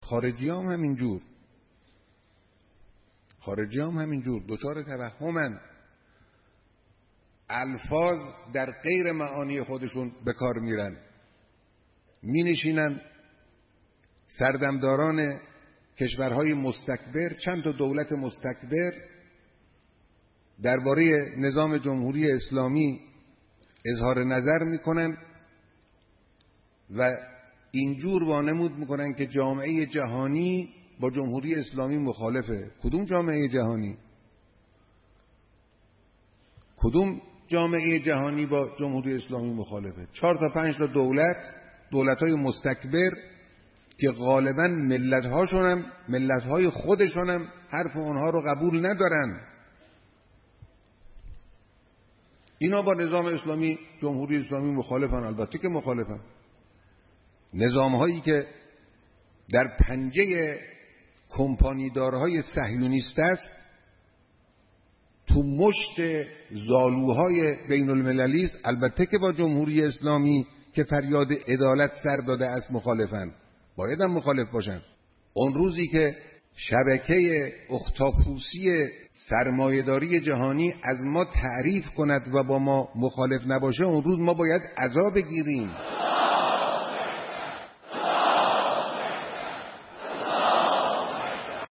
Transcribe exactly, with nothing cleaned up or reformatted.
خارجی هم همینجور خارجی هم همینجور دچار توهمن، الفاظ در غیر معانی خودشون به کار میرن، می نشینن سردمداران کشورهای مستکبر، چند تا دولت مستکبر درباره نظام جمهوری اسلامی اظهار نظر میکنن و اینجور وانمود میکنن که جامعه جهانی با جمهوری اسلامی مخالفه. کدوم جامعه جهانی؟ کدوم جامعه جهانی با جمهوری اسلامی مخالفه؟ چهار تا پنج تا دولت، دولت‌های مستکبر که غالباً ملت‌هاشون هم ملت‌های خودشون هم حرف اونها رو قبول ندارن. اینا با نظام اسلامی، جمهوری اسلامی مخالفن. البته که مخالفن. نظام‌هایی که در پنجه کمپانیدارهای صهیونیست است، تو مشت زالوهای بین المللی است. البته که با جمهوری اسلامی که فریاد عدالت سر داده است مخالفن، باید هم مخالف باشن. اون روزی که شبکه اختاپوسی سرمایه‌داری جهانی از ما تعریف کند و با ما مخالف نباشه، اون روز ما باید عذاب بگیریم.